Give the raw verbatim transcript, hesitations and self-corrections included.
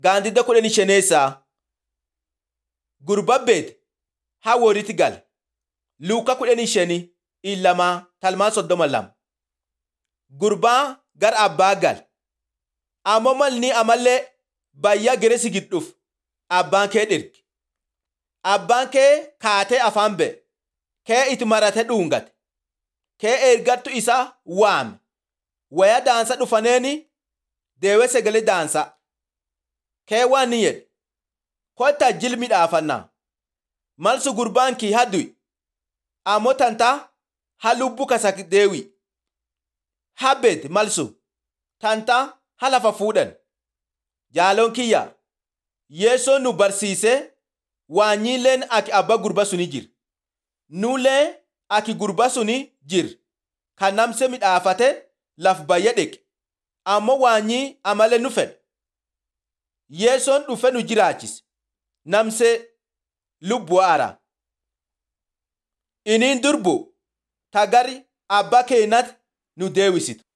Gaandidda kudhanii shaneessaa Gurbabbeet haa woritti gal. Luuka kudhanii shanii ilamaa talmaa soddoma lama. Gurbaa gar abbaa gal. Ammoo malni amallee bayyaa geresi gidduuf abbaan kee dhirge. Abbaan kee kaatee afaan ba'e. Kee itti marate dhuungate. Kee ergattu isaa waame. Waya daansa dhufaneeni deewee sagalee daansa. Kee waan ni jedhe. Kottaa jilmi dhaafannaa. Malsu gurbaan kii haddui. Ammoo tantaa ha lubbu kasak deewi. Habbeet malsu. Tantaa ha lafa fuudhan. Jaaloon kiyya. Yeesoon nu barsiisee waanyiileen aki abba gurba suni jir. Nuulee aki gurba suni jir. Kan namse midhaafate laf bayya dheqe. Ammoo waanyii amale nu fedhe. Yeesoon dhufe nu jiraachise. Namse lubbuu ara. Iniin durbu tagari abba keenat nu deewisitu.